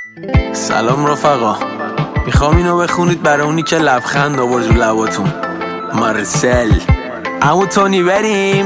سلام رفقا، میخوام اینو بخونید برای اونی که لبخند آورد رو لباتون. مارسل عمو تونی بریم.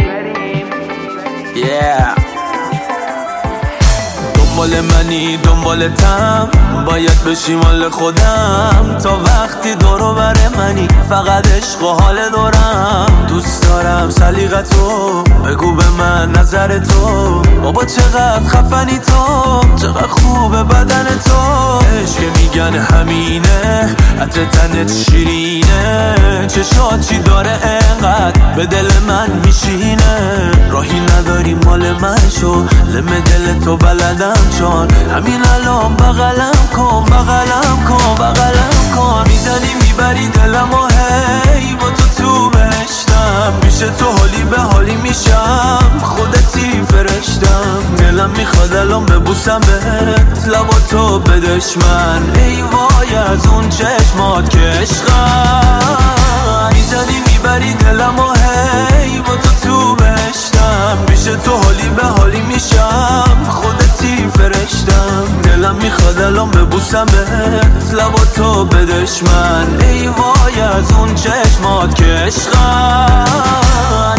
دنبال منی دنبالتم، باید بشی مال خودم. تا وقتی دورو بر منی فقط عشق و حال دورم. دوست دارم سلیقتو، بگو به من نظر تو. بابا چقدر خفنی تو، چقدر خوبه بدن تو. عشق میگن همینه، عطر تنت شیرینه. چشات چی داره انقدر به دل من میشینه. راهی نداری مال من شو، لم دل تو بلدم چون. همین الان بغلم کن بغلم کن بغلم کن. میزنی میبری دلم و هی با تو بهشتم. پیش تو حالی به حالی میشم، خودتی فرشتم. دلم میخواد الان ببوسم بهت، لبا تو به دشمن. ای وای از اون چشمات که عشقم. میزنی میبری دلم و هی با تو بهشتم. پیش تو حالی به حالی میشم، خودتی فرشتم. دلم میخواد الان ببوسم بهت، لبا تو به دشمن. ای وای از اون چشمات که عشقم.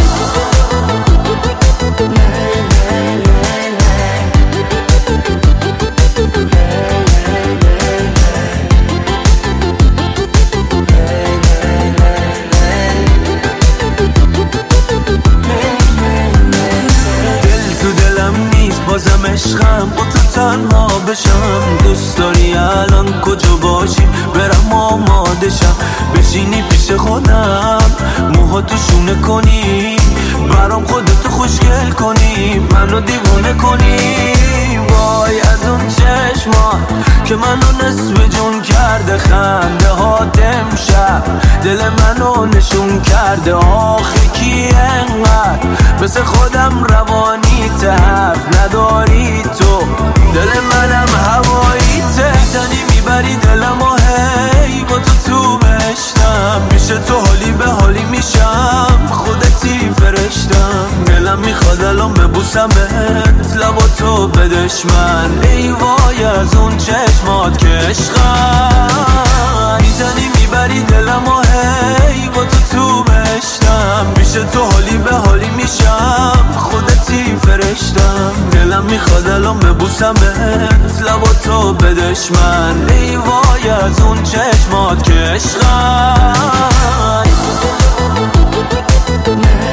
بازم عشقم با تو تنها بشم. دوست داری الان کجا باشیم، برم آماده شم. بشینی پیش خودم، موهاتو شونه کنی، برام خودتو خوشگل کنی، منو دیوونه کنی. وای از اون چشما که منو نصف جون کرده. خنده ها امشب دل منو نشون کرده. آخه کی انقدر مثل خودم روانی تحف نداری تو. دل منم هوایی تهدنی میبری دلم و هی با تو بهشتم. پیش تو حالی به حالی میشم، خودتی فرشتم. دلم میخواد الان ببوسم بهت، لبا تو به دشمن. ای وای از اون چشمات که عشقم. میزنی میبری دلم و هی با تو بهشتم. پیش تو حالی به حالی میشم، خودتی فرشتم. دلم میخواد الان ببوسم بهت، لبا تو به دشمن. ای وای از اون چشمات که عشقم.